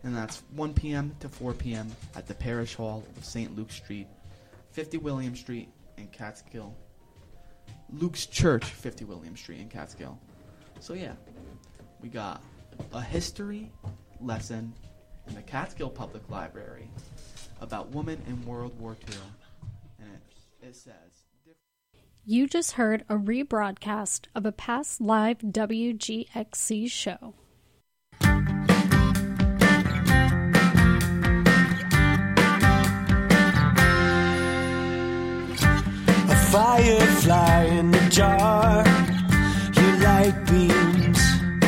and that's 1 p.m. to 4 p.m. at the Parish Hall of St. Luke Street, 50 William Street in Catskill. Luke's Church, 50 William Street in Catskill. So yeah, we got a history lesson in the Catskill Public Library about women in World War II, and it says... You just heard a rebroadcast of a past live WGXC show. A firefly in the jar, your light beams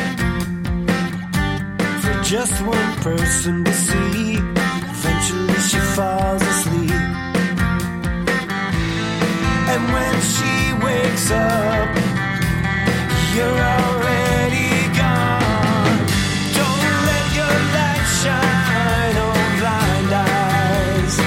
for just one person to see. Eventually she falls asleep, and when she wakes up, you're already gone. Don't let your light shine on blind eyes.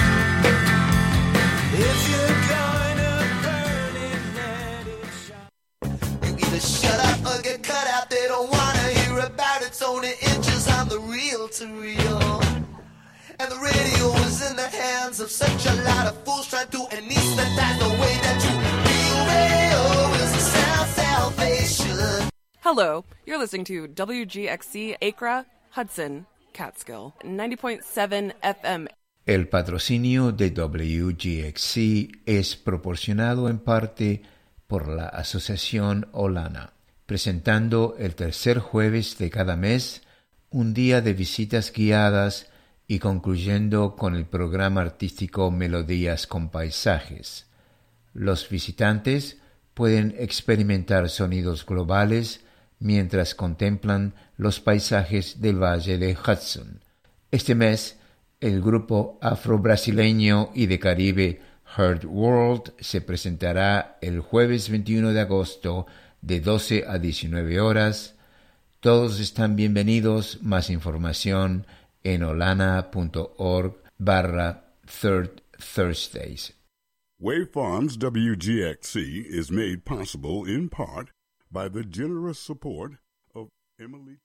If you're gonna burn it, let it shine. You either shut up or get cut out. They don't wanna hear about it. It's only inches on the reel to reel. And the radio was in the hands of such a lot of fools trying to anesthetize the way that you feel. Radio is the sound salvation. Hello, you're listening to WGXC Acra, Hudson, Catskill, 90.7 FM. El patrocinio de WGXC es proporcionado en parte por la Asociación Olana, presentando el tercer jueves de cada mes un día de visitas guiadas y concluyendo con el programa artístico Melodías con Paisajes. Los visitantes pueden experimentar sonidos globales mientras contemplan los paisajes del Valle de Hudson. Este mes, el grupo afro-brasileño y de Caribe Heard World se presentará el jueves 21 de agosto de 12 a 19 horas. Todos están bienvenidos. Más información en olana.org/Third Thursdays. Wave Farms WGXC is made possible in part by the generous support of Emily.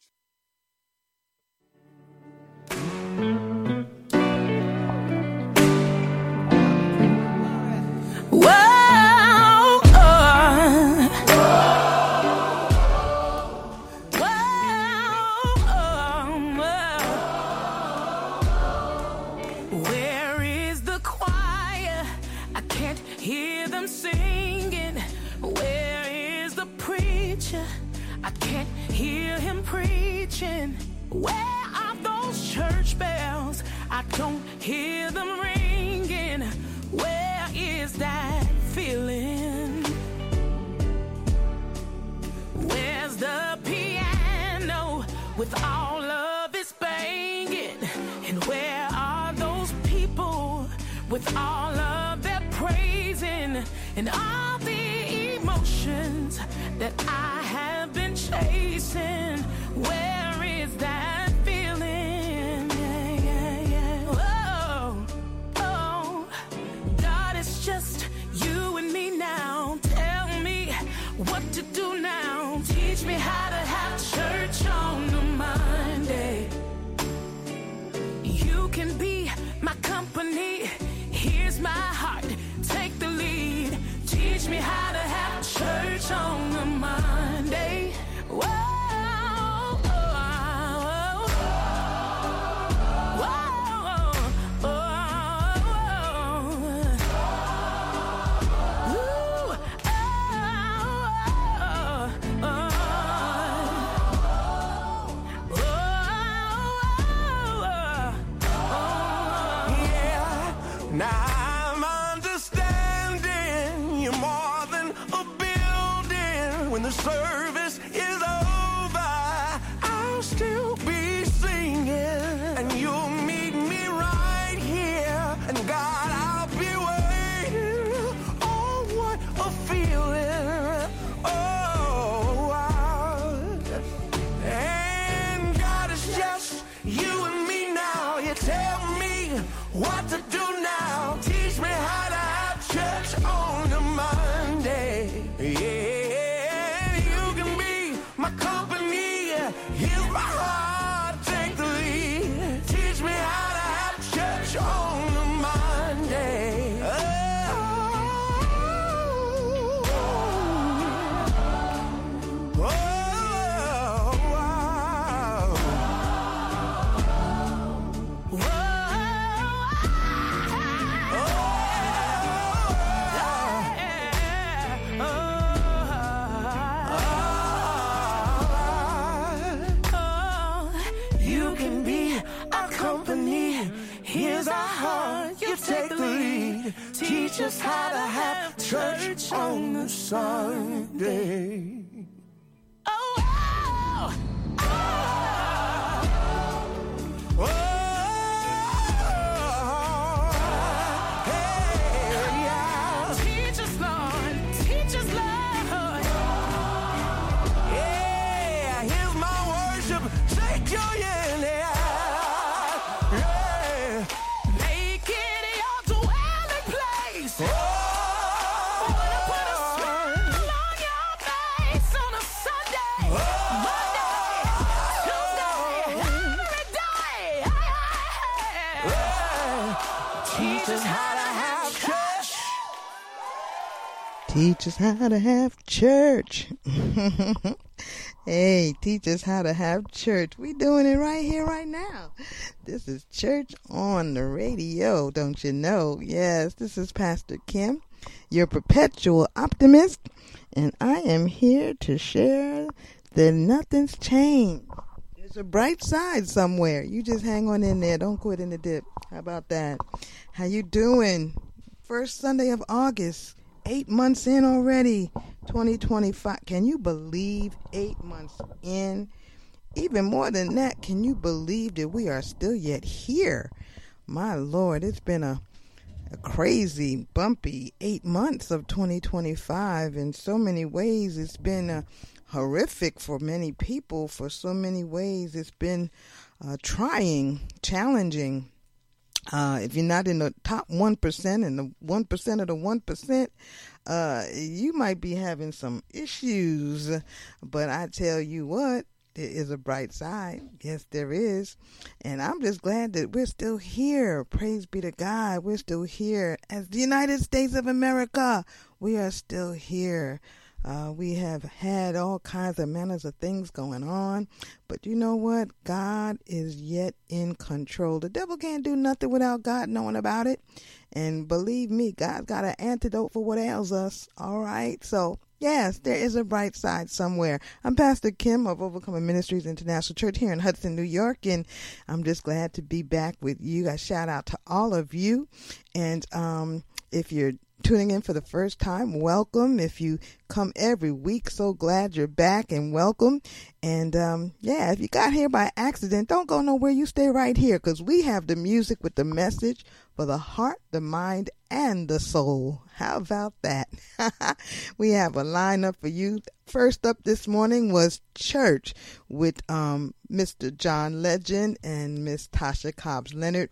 Where are those church bells? I don't hear them ringing. Where is that feeling? Where's the piano with all of its banging? And where are those people with all of their praising? And all the emotions that I have been chasing? Where is that feeling? Oh, oh, God, it's just you and me now. Tell me what to do now. Teach me how to have church on a Monday. You can be my company. Here's my heart. Take the lead. Teach me how to have church on a Monday. Whoa. Service is over, I'll still be singing, and you'll meet me right here, and God, I'll be waiting. Oh, what a feeling. Oh, wow. And God, it's just you and me now. You tell me what to do now. Teach me how to have church on a Monday. Yeah. My company, here's my heart, take the lead. can be our company. Here's our heart, you take the lead. Teach us how to have church on a Sunday. Oh, oh, oh, oh, hey, yeah. Teach us, Lord, teach us, Lord. Yeah, here's my worship. Take your yeah. Make it your dwelling place. Oh, wanna put a smile on your face on a Sunday, Monday, Tuesday, every day. Teach us how to have church. Teach us how to have church. Hey, teach us how to have church. We doing it right here, right now. This is Church on the Radio, don't you know? Yes, this is Pastor Kim, your perpetual optimist, and I am here to share that nothing's changed. There's a bright side somewhere. You just hang on in there. Don't quit in the dip. How about that? How you doing? First Sunday of August. 8 months in already, 2025. Can you believe 8 months in? Even more than that, can you believe that we are still yet here? My Lord, it's been a crazy, bumpy 8 months of 2025. In so many ways, it's been horrific for many people. For so many ways, it's been trying, challenging. If you're not in the top 1% and the 1% of the 1%, you might be having some issues. But I tell you what, there is a bright side. Yes, there is. And I'm just glad that we're still here. Praise be to God. We're still here. As the United States of America, we are still here. We have had all kinds of manners of things going on, but you know what? God is yet in control. The devil can't do nothing without God knowing about it. And believe me, God's got an antidote for what ails us. All right. So yes, there is a bright side somewhere. I'm Pastor Kim of Overcoming Ministries International Church here in Hudson, New York, and I'm just glad to be back with you. I shout out to all of you. And if you're tuning in for the first time, welcome. If you come every week, so glad you're back and welcome. And if you got here by accident, don't go nowhere. You stay right here because we have the music with the message for the heart, the mind, and the soul. How about that? We have a lineup for you. First up this morning was Church with Mr. John Legend and Miss Tasha Cobbs-Leonard.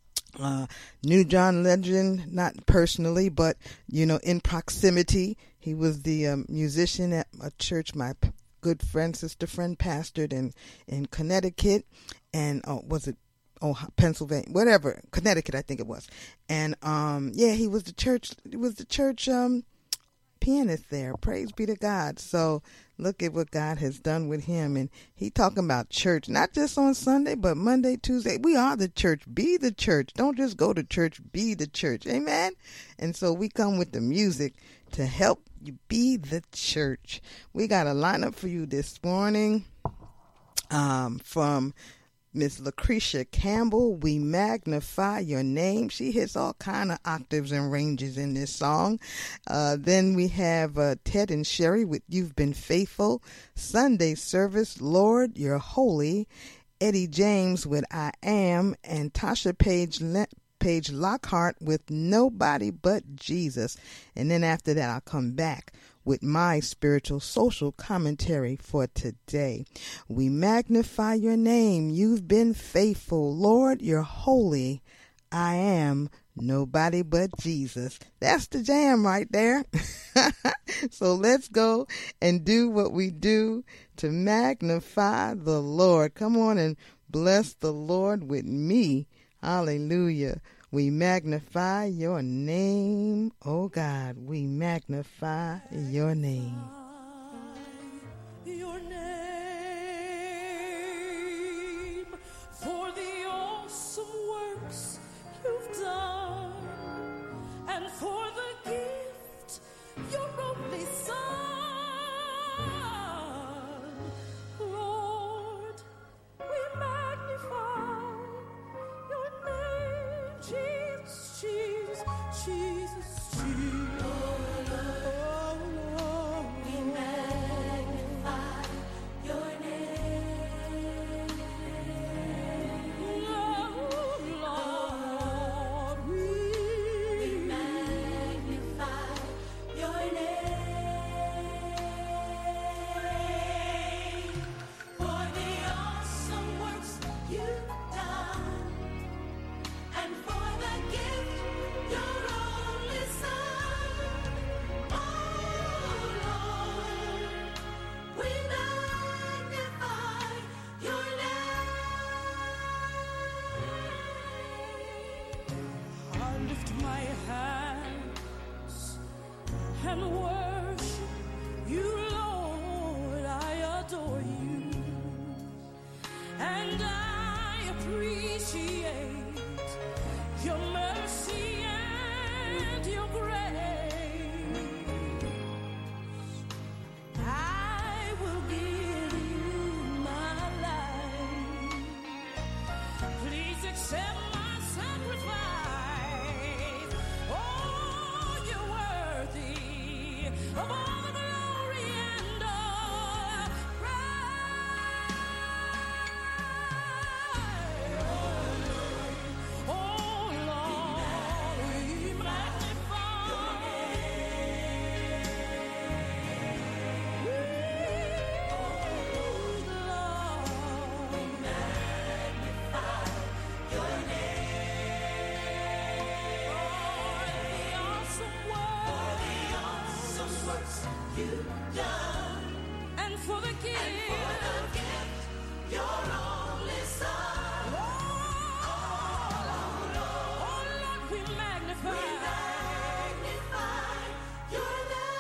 Knew John Legend, not personally, but, in proximity. He was the musician at a church my good friend, sister friend, pastored in Connecticut. And, Pennsylvania, whatever, Connecticut, I think it was. And, he was the church pianist there. Praise be to God. So look at what God has done with him. And he talking about church, not just on Sunday, but Monday, Tuesday. We are the church. Be the church. Don't just go to church. Be the church. Amen. And so we come with the music to help you be the church. We got a lineup for you this morning from Miss Lucretia Campbell, We Magnify Your Name. She hits all kind of octaves and ranges in this song. Then we have Ted and Sherry with You've Been Faithful. Sunday Service, Lord, You're Holy. Eddie James with I Am. And Tasha Page Lockhart with Nobody But Jesus. And then after that, I'll come back with my spiritual social commentary for today. We magnify your name. You've been faithful. Lord, you're holy. I am nobody but Jesus. That's the jam right there. So let's go and do what we do to magnify the Lord. Come on and bless the Lord with me. Hallelujah. We magnify your name, oh God. We magnify your name. Your name for the awesome works you've done and for the gift your only Son. Lord, we magnify hands and worship you, Lord. I adore you, and I appreciate your mercy and your grace. I will give you my life. Please accept my sacrifice. Oh, you're worthy of all the glory and all praise. Oh, Lord, we magnify your name. Lord, we magnify your name. For the awesome works you've done, and for the gift your only Son. Oh, Lord, we magnify your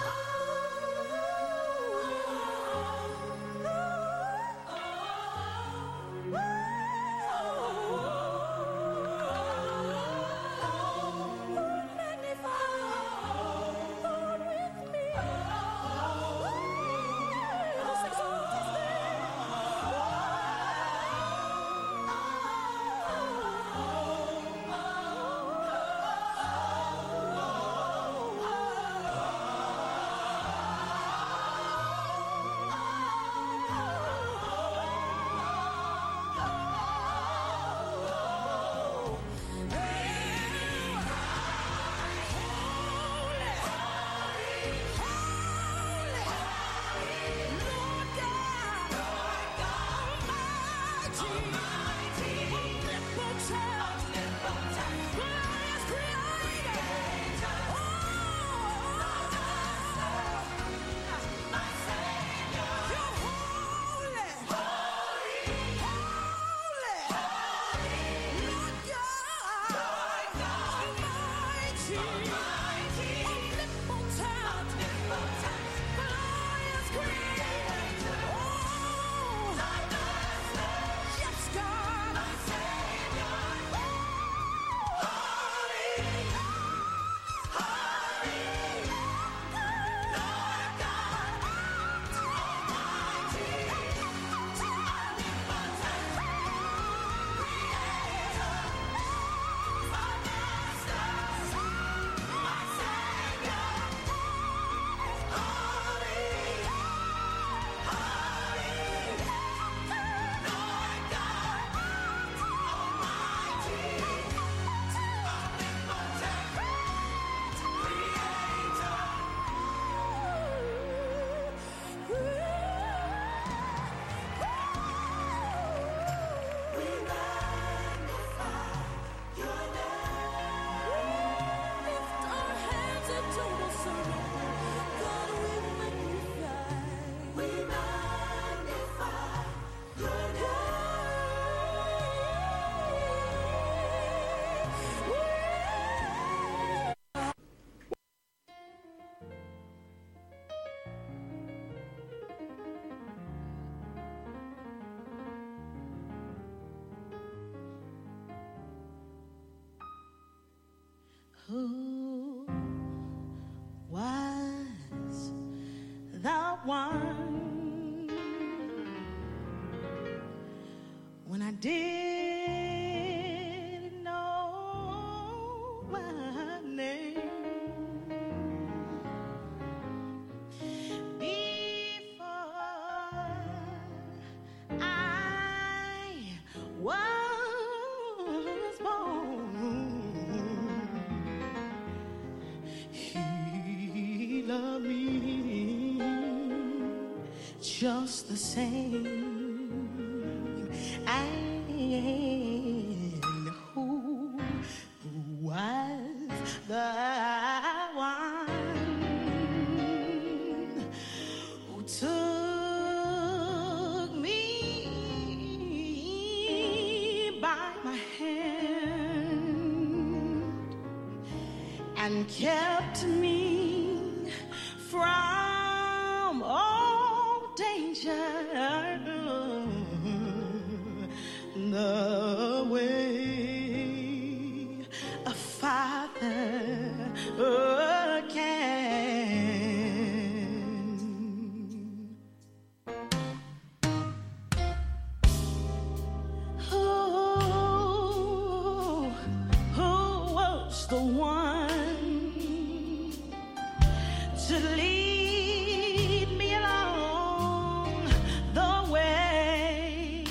Who was the one when I didn't know my name? Before I was born, He loved me just the same. And who was the one who took me by my hand and kept me from all danger. The way a father can. Who was the one to lead me along the way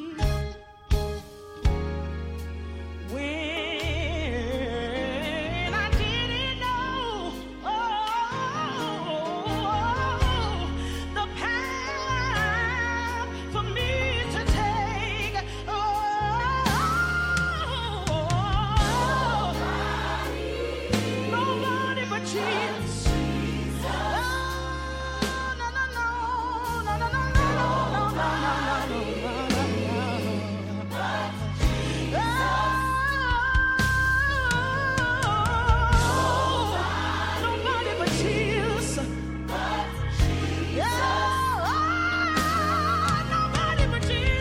when I didn't know the path for me to take? Nobody but Jesus. Nobody but Jesus. Nobody but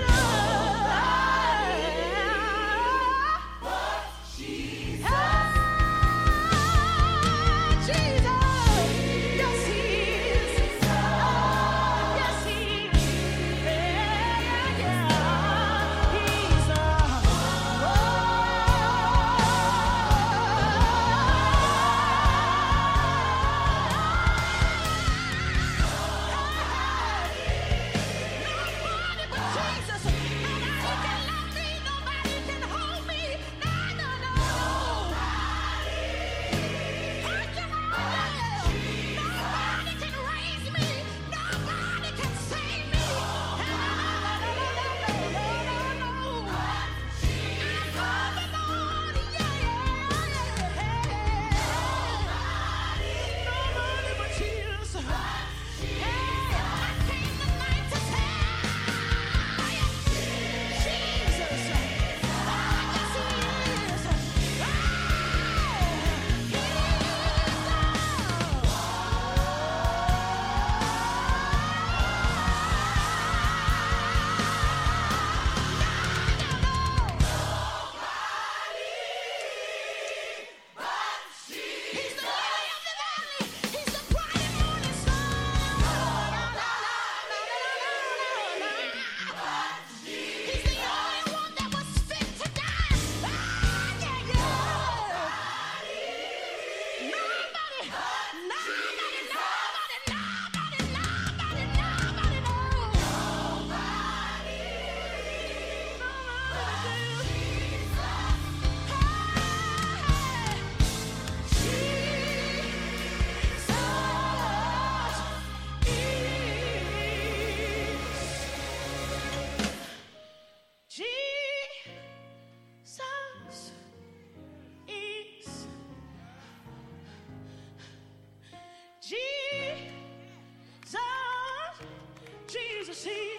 Jesus is.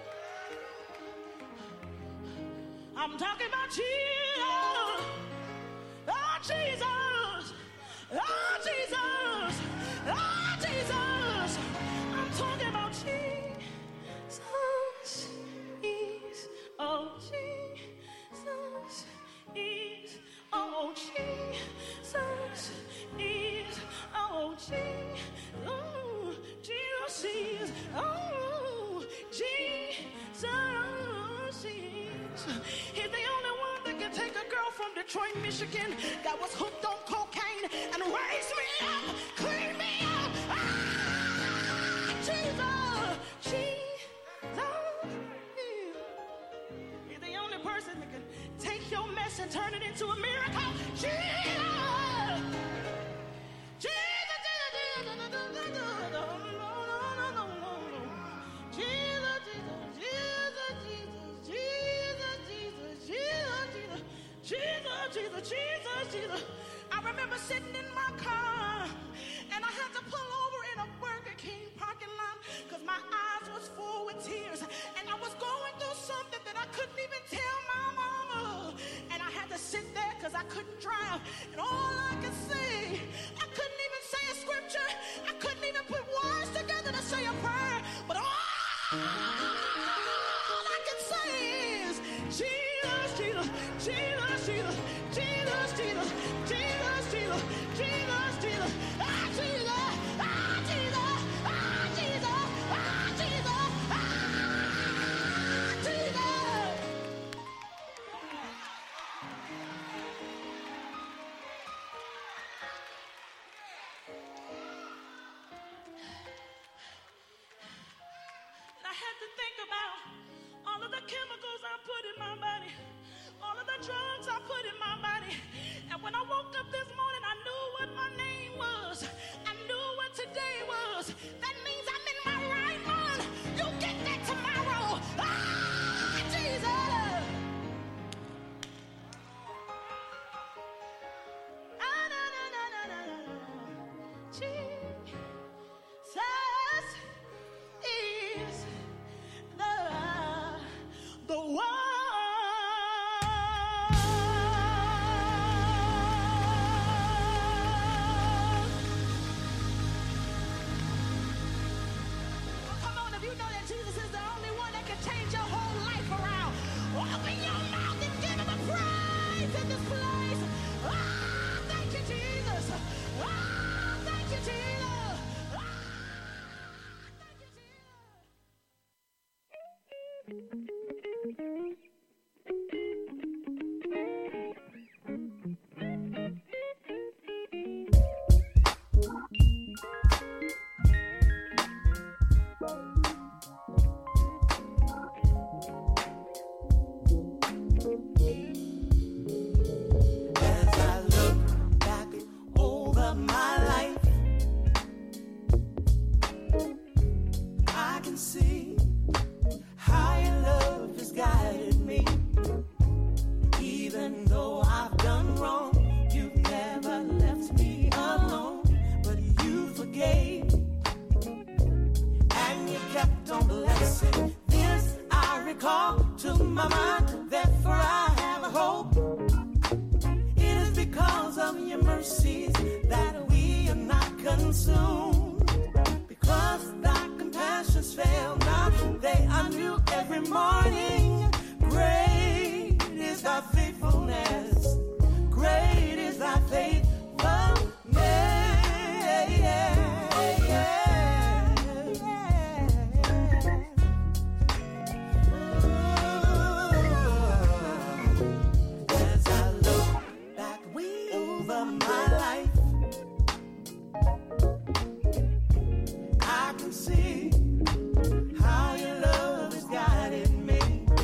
I'm talking about Jesus. Oh, Jesus. Oh, Jesus. Oh, Jesus. I'm talking about Jesus is. Oh, Jesus is. Oh, Jesus is. Oh, Jesus. Oh, Jesus is. Oh, Jesus is. He's the only one that can take a girl from Detroit, Michigan that was hooked on cocaine and raise me up, clean me up. Ah, Jesus, Jesus. He's the only person that can take your mess and turn it into a miracle. Jesus. Jesus. I remember sitting in my car and I had to pull over in a Burger King parking lot because my eyes was full with tears and I was going through something that I couldn't even tell my mama, and I had to sit there because I couldn't drive, and all I could say Jesus, Jesus, Jesus, Jesus, Jesus, Jesus, Jesus, Jesus, ah, Jesus, ah, Jesus, ah, Jesus, ah, Jesus, ah, Jesus. I had to think about all of the chemicals I put in my body, all of the drugs I put in my body. And when I woke up this morning, I knew what my name was. I knew what today was. That means I'm in my right mind. You get that tomorrow. Ah, Jesus. Ah, no, no, no, no, no, no. Jesus is the one. Come on, if you know that Jesus is the only one that can change your whole life around, open your mouth and give him a praise in this place. Ah, thank you, Jesus. Ah, thank you, Jesus. Ah, thank you, Jesus. As I look back over my life, I can see how your love has guided me. Even though I've done wrong, you've never left me alone. But you forgave, and you kept on blessing. This I recall to my mind, therefore I have a hope. It is because of your mercies that we are not consumed. Because thy compassions fail not, they are new every morning. Great is thy faithfulness. Great is thy faithfulness. As I look back over my life, I can see how your love has guided me.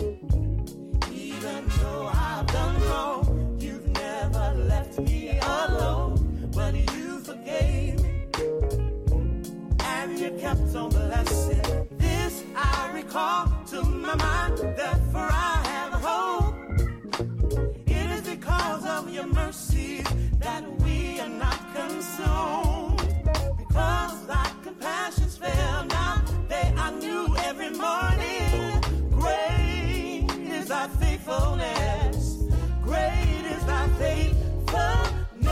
Even though I've done wrong, you've never left me alone. But you forgave me, and you kept on blessing. This I recall to my mind, therefore I have a hope. It is because of your mercies that we are not consumed. Because thy compassions fail not, they are new every morning. Great is thy faithfulness. Great is thy faithfulness.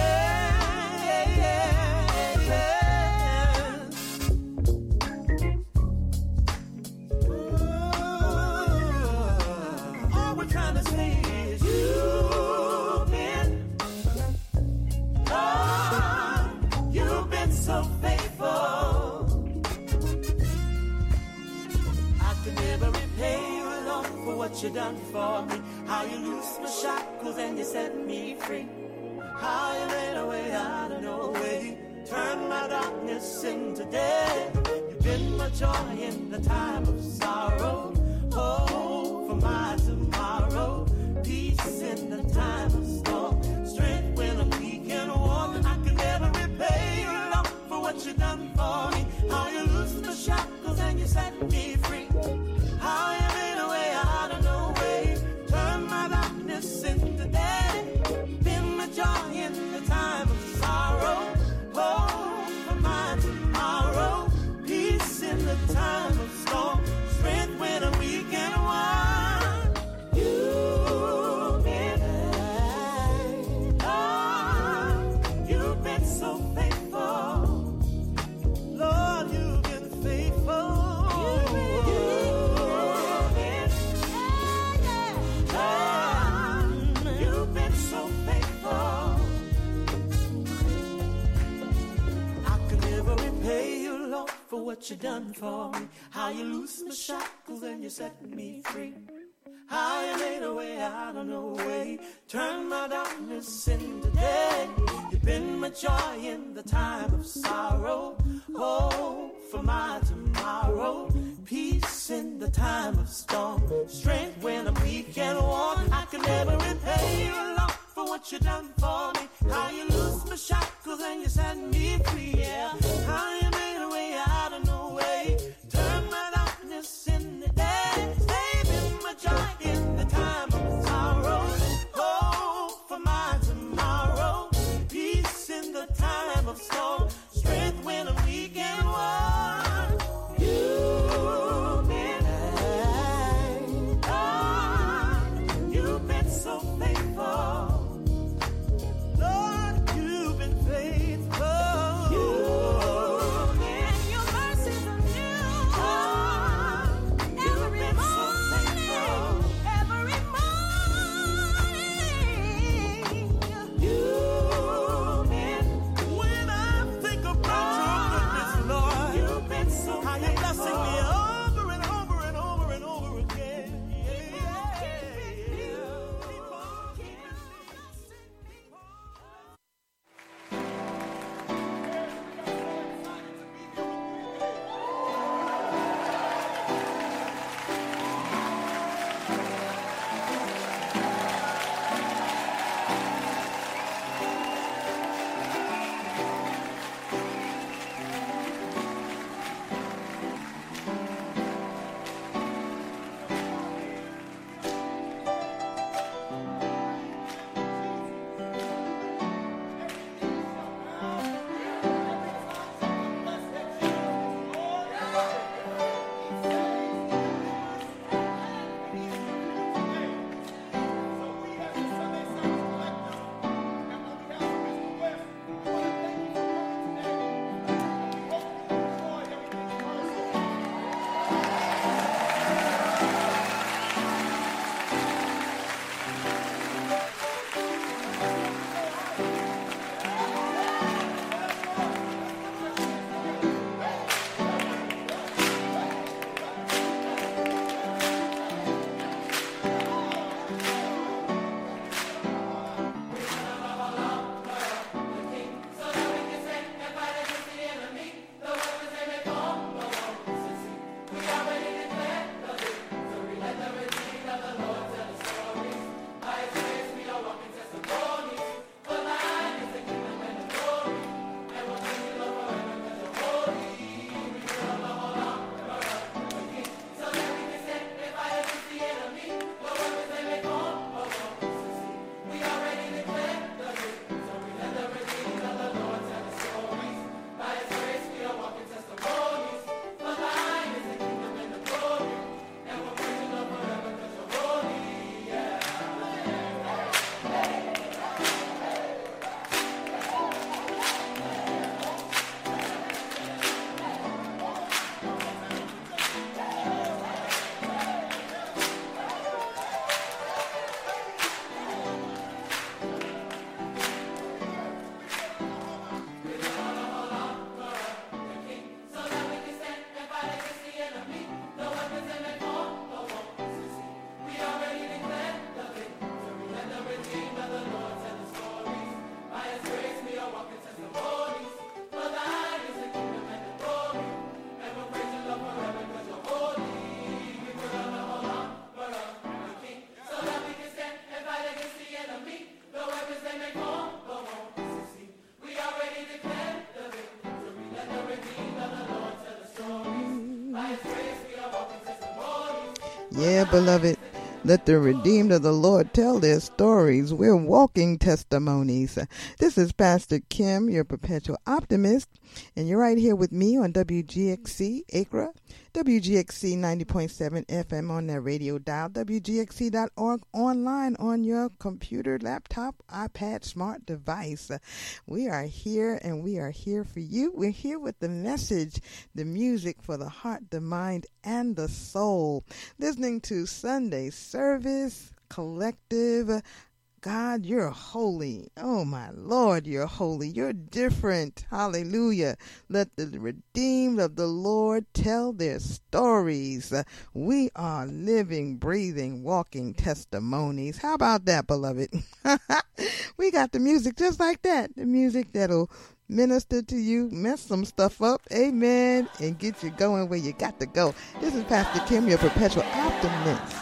All we're trying to say is you've been, Lord, you've been so faithful. I can never repay you, Lord, for what you done for me. How you loosed my shackles and you set me free. How you made a way out of no way. Turned my darkness into day. You've been my joy in the time of sorrow. Hope for my tomorrow. Peace in the time of storm. Strength when I'm weak and worn. I can never repay you, Lord, for what you done for me. How you loosed the shackles and you set me free. How you made a way out of no way. Turn my darkness into day. Been my joy in the time of sorrow. Hope for my tomorrow. Peace in the time of storm. what you done for me. How you loosed my shackles and you set me free. How you made a way out of no way. Turn my darkness into day. You've been my joy in the time of sorrow. Hope for my tomorrow. Peace in the time of storm. Strength when I'm weak and worn. I can never repay you, Lord, for what you done for me. How you loosed my shackles and you set me free. Yeah. How you made a way out of no way. Turn my darkness into day. Saving my joy in the time of sorrow. Hope for my tomorrow. Peace in the time of storm. Strength when I'm weak and worn. You've been faithful. You've been so faithful. Lord, you've been faithful. You've been, your mercies are new. You've been so faithful. Every morning. You've been, when I think about your goodness, Lord, you've been so faithful. How you blessing me over and over and over and over again. Yeah, beloved, let the redeemed of the Lord tell their stories. We're walking testimonies. This is Pastor Kim, your perpetual optimist, and you're right here with me on WGXC Acra, WGXC 90.7 FM on that radio dial, WGXC.org online on your computer, laptop, iPad, smart device. We are here and we are here for you. We're here with the message, the music for the heart, the mind, and the soul. Listening to Sunday Service Collective God, you're holy. Oh, my Lord, you're holy. You're different. Hallelujah. Let the redeemed of the Lord tell their stories. We are living, breathing, walking testimonies. How about that, beloved? We got the music just like that. The music that'll minister to you, mess some stuff up, amen, and get you going where you got to go. This is Pastor Kim, your perpetual optimist.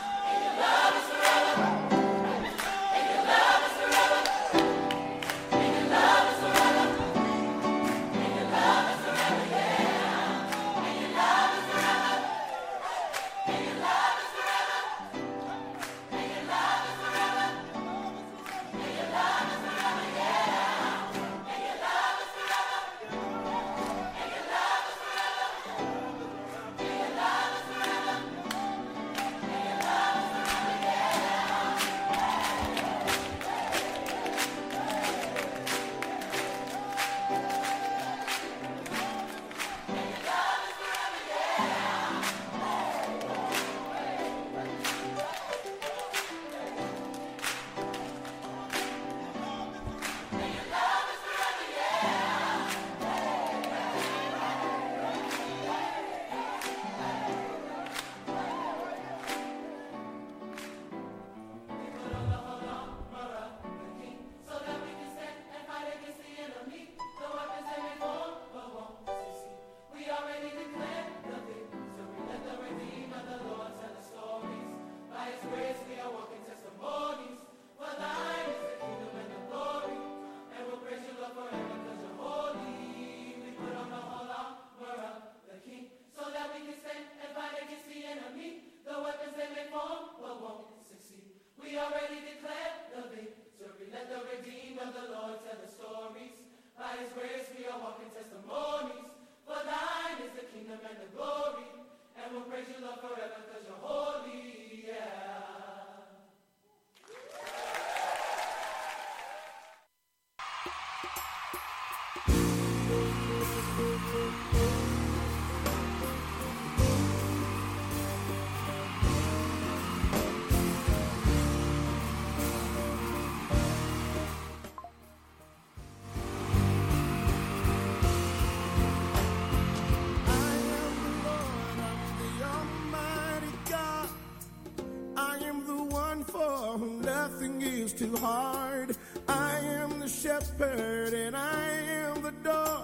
Too hard. I am the shepherd and I am the door.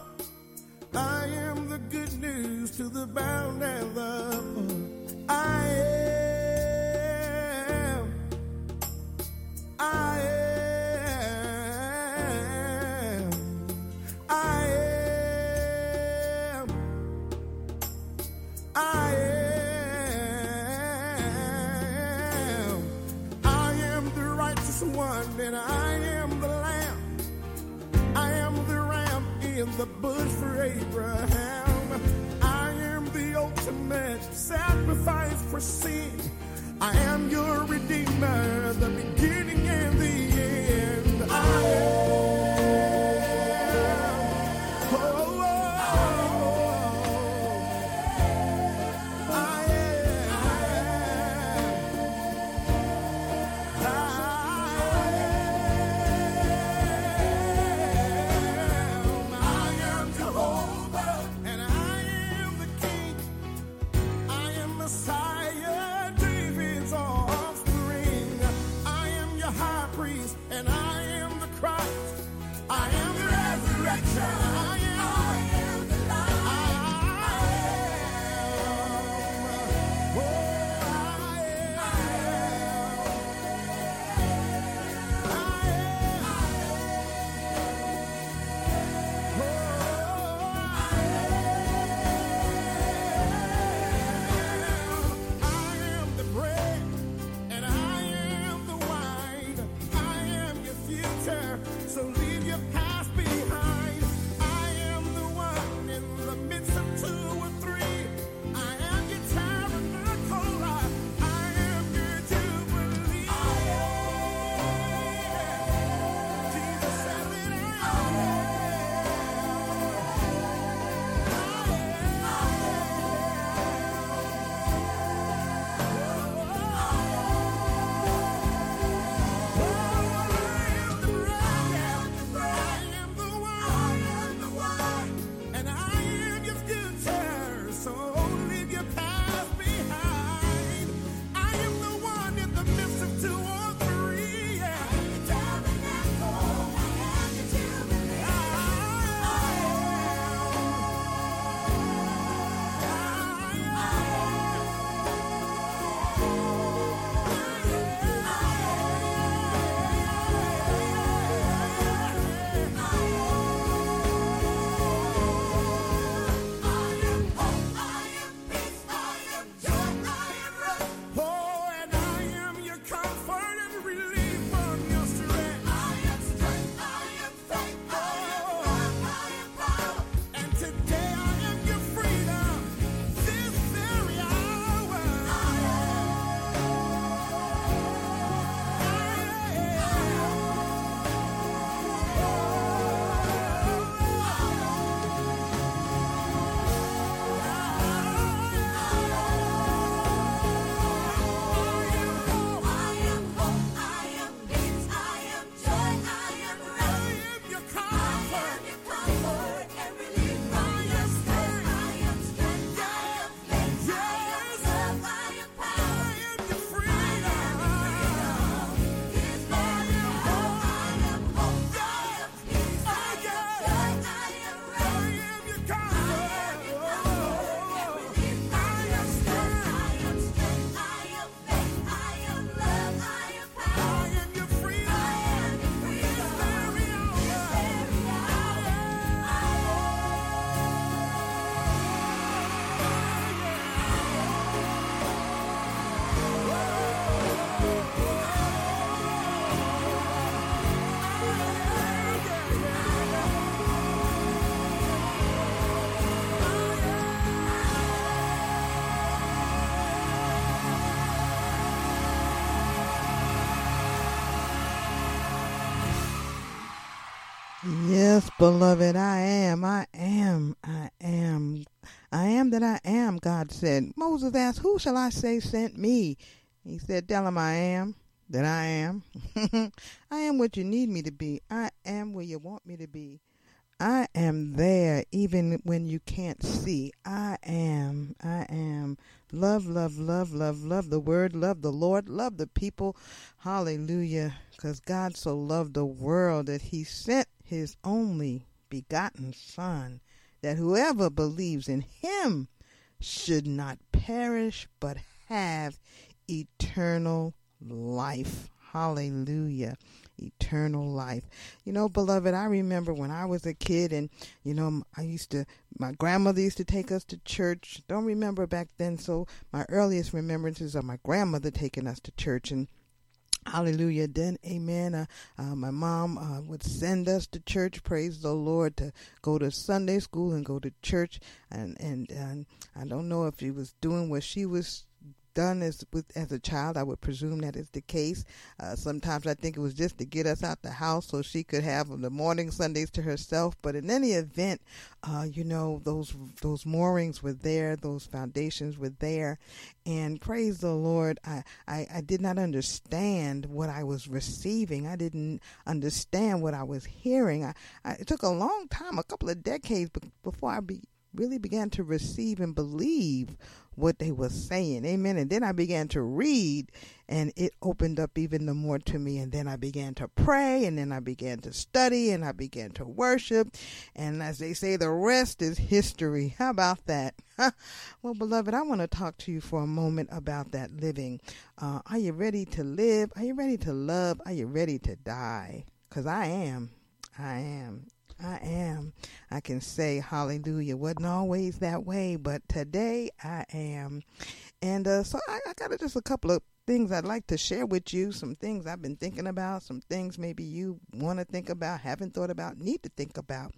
I am the good news to the bound and the poor. I am the righteous one and I am the lamb. I am the ram in the bush for Abraham. I am the ultimate sacrifice for sin. I am your redeemer, the beginning and the end. I am. And I Yes, beloved, I am that I am, God said. Moses asked, who shall I say sent me? He said, tell him I am that I am. I am what you need me to be. I am where you want me to be. I am there even when you can't see. I am. Love, love, love, love, love the word, love the Lord, love the people. Hallelujah. Because God so loved the world that he sent his only begotten Son, that whoever believes in him should not perish but have eternal life. Hallelujah. Eternal life. You know, beloved, I remember when I was a kid and, you know, my grandmother used to take us to church. Don't remember back then, so my earliest remembrances are my grandmother taking us to church. And hallelujah. Then, amen. My mom would send us to church, praise the Lord, to go to Sunday school and go to church. And I don't know if she was doing what she was done as a child. I would presume that is the case. Sometimes I think it was just to get us out the house so she could have the morning Sundays to herself. But in any event, you know, those moorings were there, those foundations were there, and praise the Lord, I did not understand what I was receiving. I didn't understand what I was hearing. It took a long time, a couple of decades, before I really began to receive and believe what they were saying. Amen. And then I began to read, and it opened up even the more to me. And then I began to pray, and then I began to study, and I began to worship. And as they say, the rest is history. How about that? Well, beloved, I want to talk to you for a moment about that living. Are you ready to live? Are you ready to love? Are you ready to die? Because I am. I can say hallelujah. Wasn't always that way, but today I am. And so I got just a couple of things I'd like to share with you, some things I've been thinking about, some things maybe you want to think about, haven't thought about, need to think about.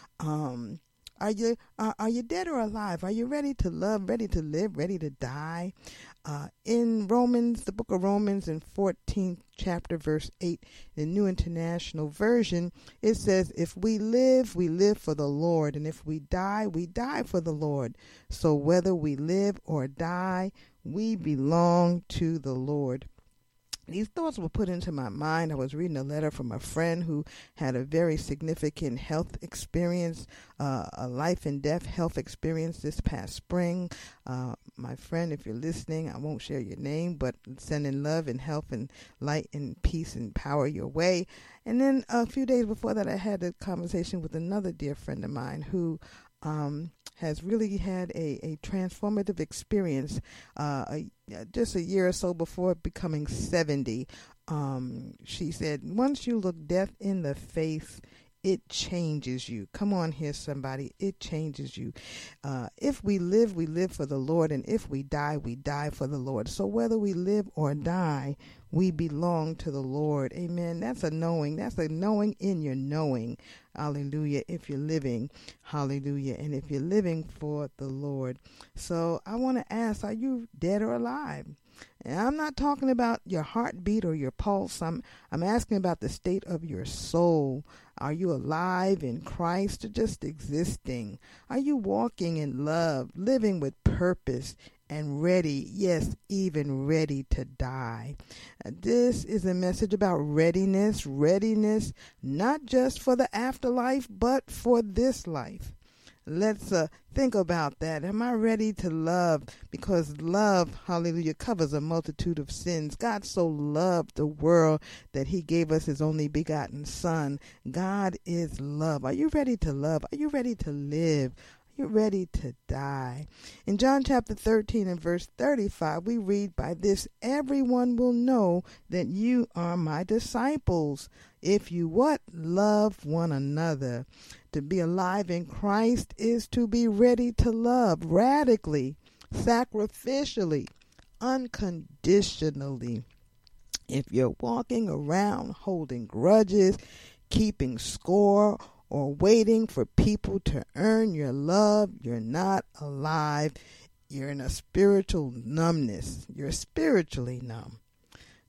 Are you dead or alive? Are you ready to love, ready to live, ready to die? In Romans, the book of Romans, in 14th chapter, verse 8, the New International Version, it says, if we live for the Lord, and if we die for the Lord. So whether we live or die, we belong to the Lord. These thoughts were put into my mind. I was reading a letter from a friend who had a very significant health experience, a life and death health experience this past spring. My friend, if you're listening, I won't share your name, but sending love and health and light and peace and power your way. And then a few days before that, I had a conversation with another dear friend of mine who has really had a transformative experience just a year or so before becoming 70. She said, once you look death in the face, it changes you. Come on here, somebody. It changes you. If we live for the Lord, and if we die for the Lord. So whether we live or die, we belong to the Lord. Amen. That's a knowing. That's a knowing in your knowing. Hallelujah. If you're living, hallelujah. And if you're living for the Lord. So I want to ask, are you dead or alive? And I'm not talking about your heartbeat or your pulse. I'm asking about the state of your soul. Are you alive in Christ or just existing? Are you walking in love, living with purpose, and ready, yes, even ready to die? This is a message about readiness, not just for the afterlife, but for this life. Let's think about that. Am I ready to love? Because love, hallelujah, covers a multitude of sins. God so loved the world that he gave us his only begotten Son. God is love. Are you ready to love? Are you ready to live? Are you ready to die? In John chapter 13 and verse 35, we read, by this everyone will know that you are my disciples, if you what? Love one another. To be alive in Christ is to be ready to love radically, sacrificially, unconditionally. If you're walking around holding grudges, keeping score, or waiting for people to earn your love, you're not alive. You're in a spiritual numbness. You're spiritually numb.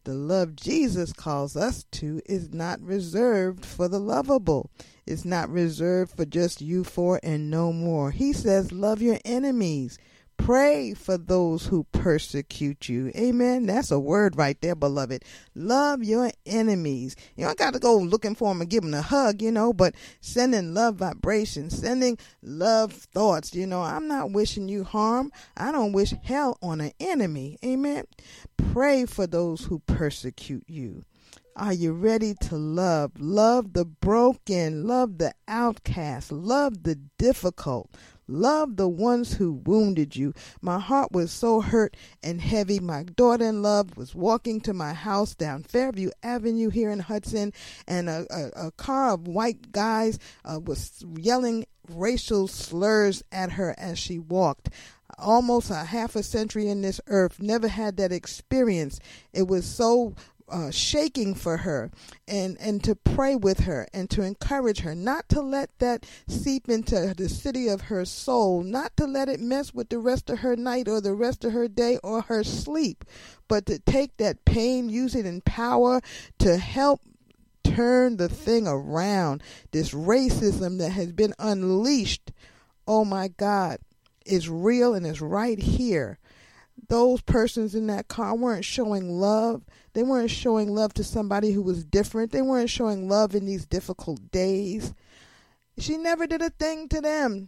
The love Jesus calls us to is not reserved for the lovable. It's not reserved for just you four and no more. He says, love your enemies. Pray for those who persecute you. Amen. That's a word right there, beloved. Love your enemies. You don't got to go looking for them and give them a hug, but sending love vibrations, sending love thoughts. I'm not wishing you harm. I don't wish hell on an enemy. Amen. Pray for those who persecute you. Are you ready to love? Love the broken. Love the outcast. Love the difficult. Love the ones who wounded you. My heart was so hurt and heavy. My daughter-in-law was walking to my house down Fairview Avenue here in Hudson, and a car of white guys was yelling racial slurs at her as she walked. Almost a half a century in this earth, never had that experience. It was so shaking for her, and to pray with her and to encourage her, not to let that seep into the city of her soul, not to let it mess with the rest of her night or the rest of her day or her sleep, but to take that pain, use it in power to help turn the thing around. This racism that has been unleashed, oh my God, is real and is right here. Those persons in that car weren't showing love. They weren't showing love to somebody who was different. They weren't showing love in these difficult days. She never did a thing to them.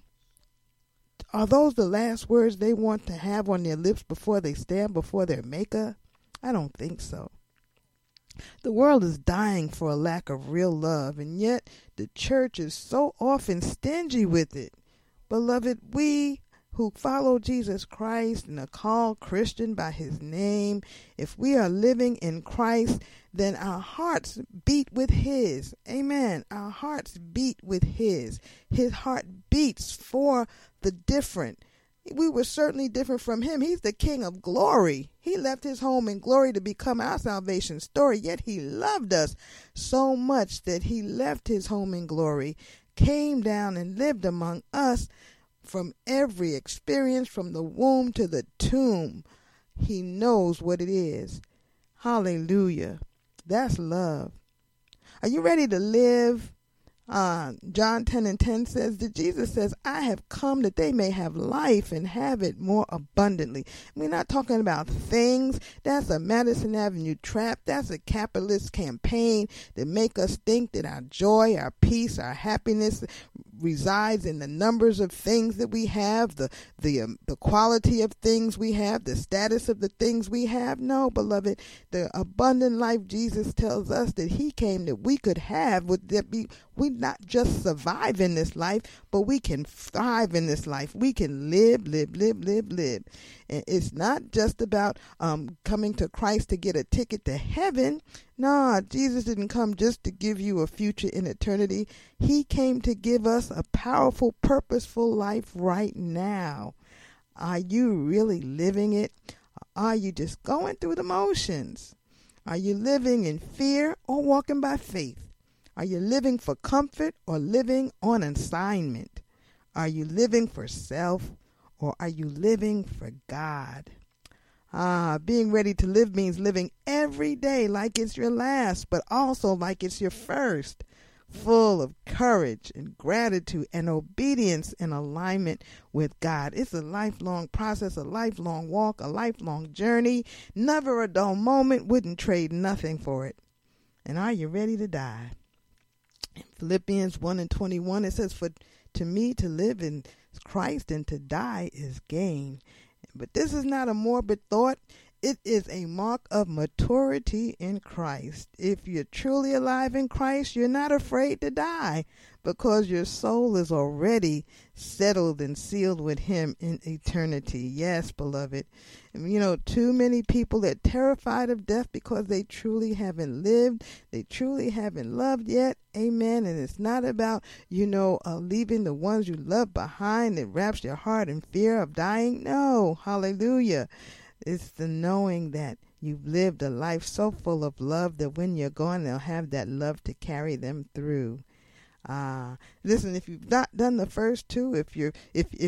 Are those the last words they want to have on their lips before they stand before their maker? I don't think so. The world is dying for a lack of real love, and yet the church is so often stingy with it. Beloved, we who follow Jesus Christ and are called Christian by his name, if we are living in Christ, then our hearts beat with his. Amen. Our hearts beat with his. His heart beats for the different. We were certainly different from him. He's the King of glory. He left his home in glory to become our salvation story, yet he loved us so much that he left his home in glory, came down and lived among us. From every experience, from the womb to the tomb, he knows what it is. Hallelujah. That's love. Are you ready to live? John 10:10 says that Jesus says, I have come that they may have life and have it more abundantly. We're not talking about things. That's a Madison Avenue trap. That's a capitalist campaign that make us think that our joy, our peace, our happiness resides in the numbers of things that we have, the quality of things we have, the status of the things we have. No, beloved, the abundant life Jesus tells us that he came that we could have, we not just survive in this life, but we can thrive in this life. We can live. And it's not just about coming to Christ to get a ticket to heaven. No, Jesus didn't come just to give you a future in eternity. He came to give us a powerful, purposeful life right now. Are you really living it? Are you just going through the motions? Are you living in fear or walking by faith? Are you living for comfort or living on assignment? Are you living for self or are you living for God? Being ready to live means living every day like it's your last, but also like it's your first, full of courage and gratitude and obedience and alignment with God. It's a lifelong process, a lifelong walk, a lifelong journey. Never a dull moment, wouldn't trade nothing for it. And are you ready to die? In Philippians 1:21, it says, for to me to live in Christ and to die is gain. But this is not a morbid thought. It is a mark of maturity in Christ. If you're truly alive in Christ, you're not afraid to die because your soul is already settled and sealed with him in eternity. Yes, beloved. And too many people are terrified of death because they truly haven't lived. They truly haven't loved yet. Amen. And it's not about, leaving the ones you love behind that wraps your heart in fear of dying. No. Hallelujah. It's the knowing that you've lived a life so full of love that when you're gone, they'll have that love to carry them through. Listen, if you've not done the first two, if you've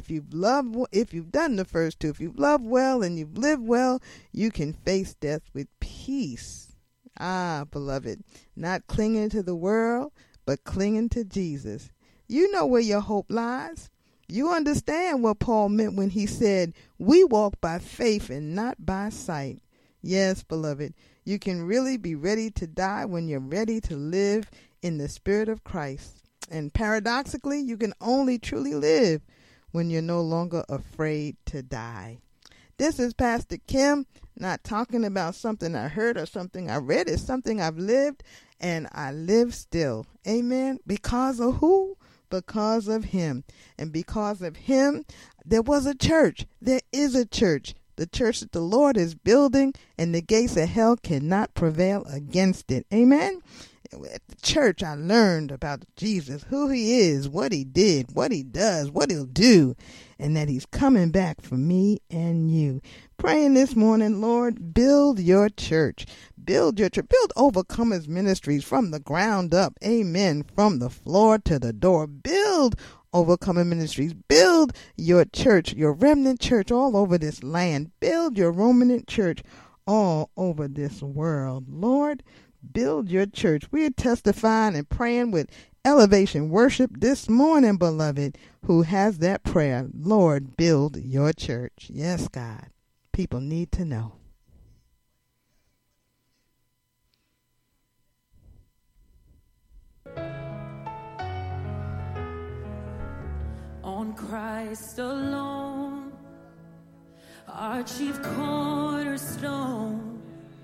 done the first two, if you've loved well and you've lived well, you can face death with peace. Ah, beloved, not clinging to the world, but clinging to Jesus. You know where your hope lies. You understand what Paul meant when he said, we walk by faith and not by sight. Yes, beloved, you can really be ready to die when you're ready to live in the Spirit of Christ. And paradoxically, you can only truly live when you're no longer afraid to die. This is Pastor Kim, not talking about something I heard or something I read. It's something I've lived, and I live still. Amen. Because of who? Because of him. And because of him, there was a church. There is a church. The church that the Lord is building, and the gates of hell cannot prevail against it. Amen. At the church, I learned about Jesus, who he is, what he did, what he does, what he'll do, and that he's coming back for me and you. Praying this morning, Lord, build your church. Build your church. Build Overcomers Ministries from the ground up. Amen. From the floor to the door. Build Overcomer Ministries. Build your church, your remnant church all over this land. Build your remnant church all over this world. Lord, build your church. We're testifying and praying with Elevation Worship this morning, beloved, who has that prayer. Lord, build your church. Yes, God. People need to know. On Christ alone, our chief cornerstone,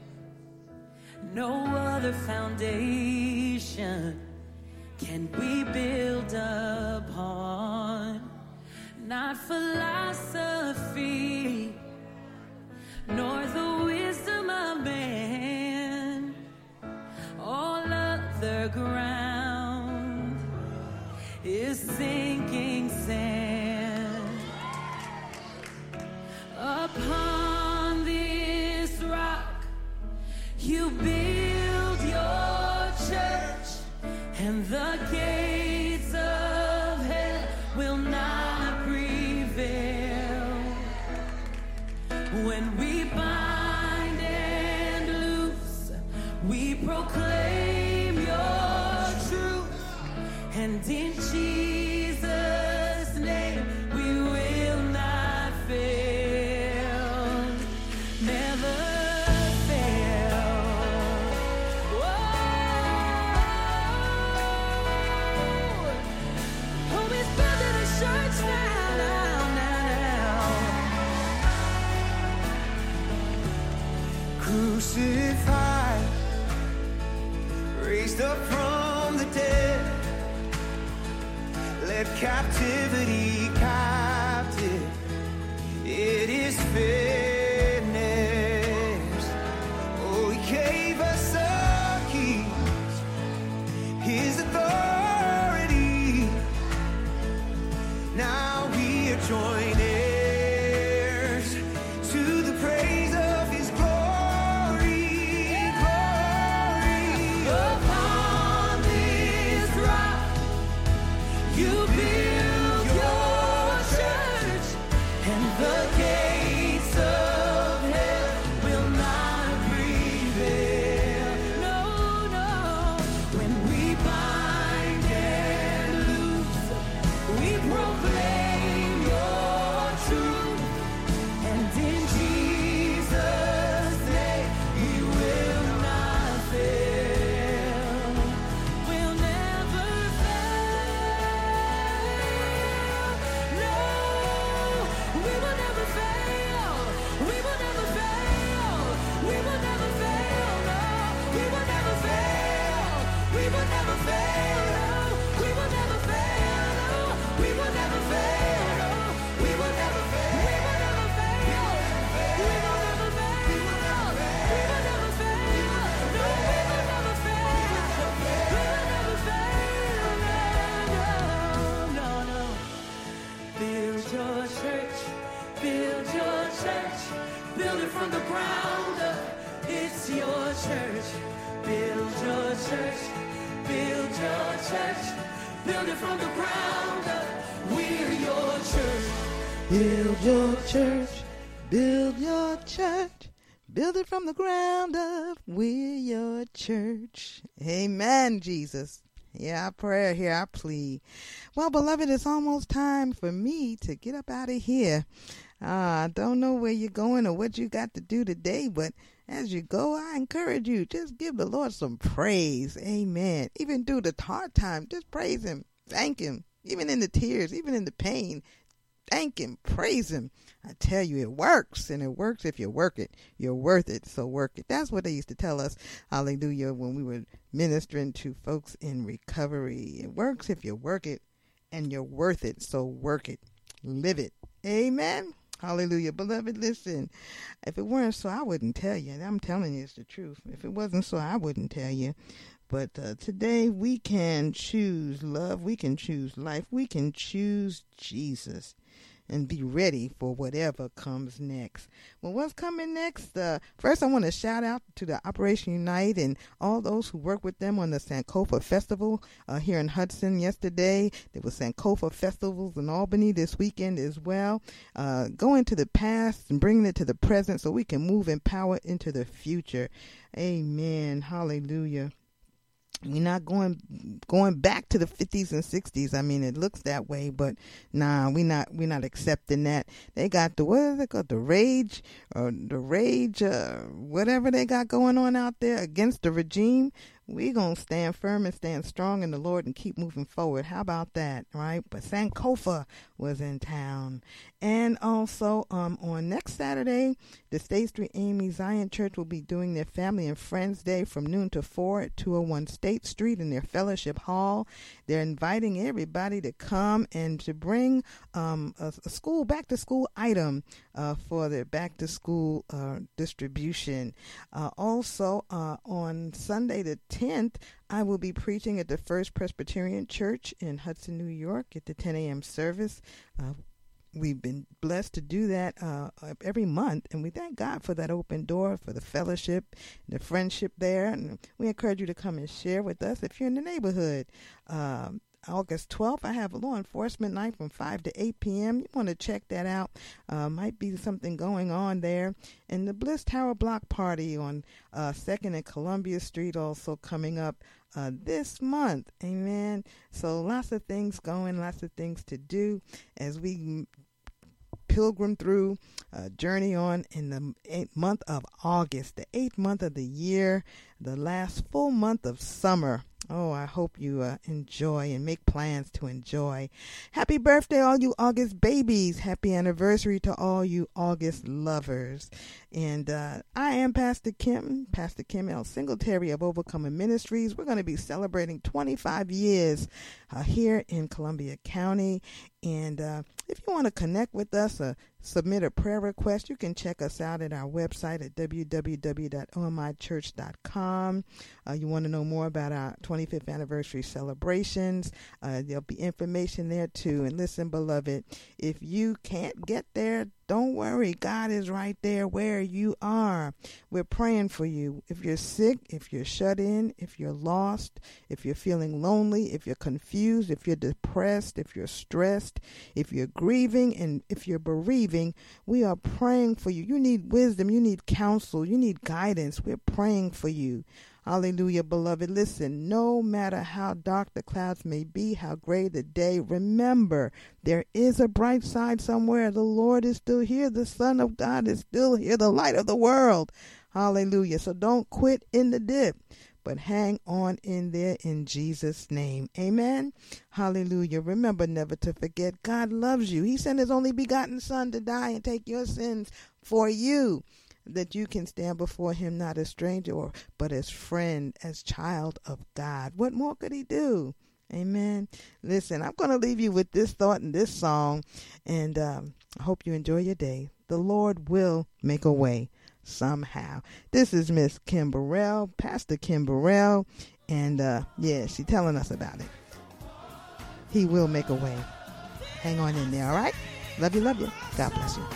no other foundation can we build upon. Not philosophy, nor the wisdom of man. All other ground is sinking sand. Upon this rock you build your church, and the gates of hell will not prevail. When we bind and loose, we proclaim your truth, and in Jesus' name we will not fail, never fail. Whoa. Oh, he's building a church now. Crucified, raised up from the dead, led captivity captive. It is finished. Oh, he gave us a keys, his authority. Now we are joint heirs to the praise of his glory. Upon this rock you build your church, and the gates of hell will not prevail. No, no. When we bind and loose, we proclaim your truth, and in Jesus' name we will not fail. We'll never fail. No, we will never fail. We will never fail. We will never fail. No, we will never fail. We will never fail. No, we will never fail. No, we will never fail. No, we will never fail. We will never fail. We will never fail. We will never fail. No, we will never fail. We will never fail. No, no, no. Build your church. Build your church. Build it from the ground up. It's your church. Build your church. Build your church. Build it from the ground up. We're your church. Build your church. Build your church. Build it from the ground up. We're your church. Amen, Jesus. Hear our prayer, hear our plea. Well, beloved, it's almost time for me to get up out of here. I don't know where you're going or what you got to do today, but as you go, I encourage you, just give the Lord some praise. Amen. Even through the hard time, just praise him. Thank him. Even in the tears, even in the pain. Thank him. Praise him. I tell you, it works. And it works if you work it. You're worth it, so work it. That's what they used to tell us, hallelujah, when we were ministering to folks in recovery. It works if you work it, and you're worth it, so work it. Live it. Amen. Hallelujah. Beloved, listen, if it weren't so, I wouldn't tell you. I'm telling you, it's the truth. If it wasn't so, I wouldn't tell you. But today we can choose love. We can choose life. We can choose Jesus and be ready for whatever comes next. Well, what's coming next? First, I want to shout out to the Operation Unite and all those who work with them on the Sankofa Festival here in Hudson yesterday. There was Sankofa Festivals in Albany this weekend as well. Going to the past and bringing it to the present so we can move in power into the future. Amen. Hallelujah. We're not going back to the 50s and 60s. I mean, it looks that way, but nah, we're not accepting that. They got the, what is it called, the rage, whatever they got going on out there against the regime. We're going to stand firm and stand strong in the Lord and keep moving forward. How about that, right? But Sankofa was in town. And also on next Saturday, the State Street AME Zion Church will be doing their Family and Friends Day from noon to 4 at 201 State Street in their fellowship hall. They're inviting everybody to come and to bring a school, back-to-school item for their back-to-school distribution. Also, on Sunday the 10th, I will be preaching at the First Presbyterian Church in Hudson, New York at the 10 a.m. service. We've been blessed to do that every month, and we thank God for that open door, for the fellowship, the friendship there. And we encourage you to come and share with us if you're in the neighborhood. August 12th, I have a law enforcement night from 5 to 8 p.m. You want to check that out. Might be something going on there. And the Bliss Tower Block Party on 2nd and Columbia Street also coming up this month. Amen. So lots of things going, lots of things to do as we pilgrim through, journey on in the 8th month of August, the 8th month of the year, the last full month of summer. Oh, I hope you enjoy and make plans to enjoy. Happy birthday, all you August babies. Happy anniversary to all you August lovers. And I am Pastor Kim L. Singletary of Overcoming Ministries. We're going to be celebrating 25 years here in Columbia County. And if you want to connect with us or submit a prayer request, you can check us out at our website at www.omichurch.com. You want to know more about our 25th anniversary celebrations. There'll be information there too. And listen, beloved, if you can't get there, don't worry. God is right there where you are. We're praying for you. If you're sick, if you're shut in, if you're lost, if you're feeling lonely, if you're confused, if you're depressed, if you're stressed, if you're grieving, and if you're bereaving, we are praying for you. You need wisdom. You need counsel. You need guidance. We're praying for you. Hallelujah, beloved. Listen, no matter how dark the clouds may be, how gray the day, remember, there is a bright side somewhere. The Lord is still here. The Son of God is still here, the light of the world. Hallelujah. So don't quit in the dip, but hang on in there in Jesus' name. Amen. Hallelujah. Remember never to forget, God loves you. He sent his only begotten Son to die and take your sins for you, that you can stand before him not as stranger, but as friend, as child of God. What more could he do? Amen. Listen, I'm going to leave you with this thought and this song, and I hope you enjoy your day. The Lord will make a way somehow. This is Miss Kim Burrell, Pastor Kim Burrell, and she's telling us about it. He will make a way. Hang on in there, all right? Love you, love you. God bless you.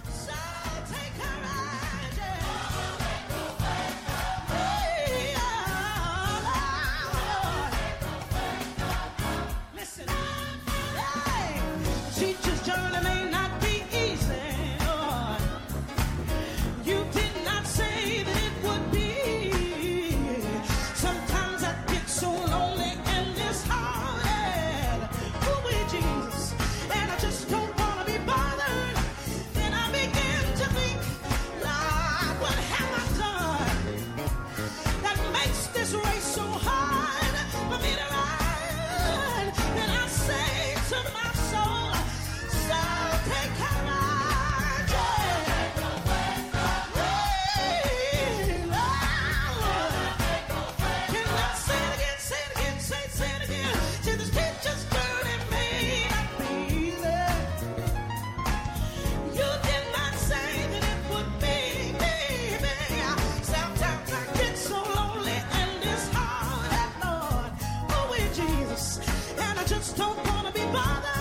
Teacher's journey may not be easy. You did not say house, and I just don't wanna be bothered.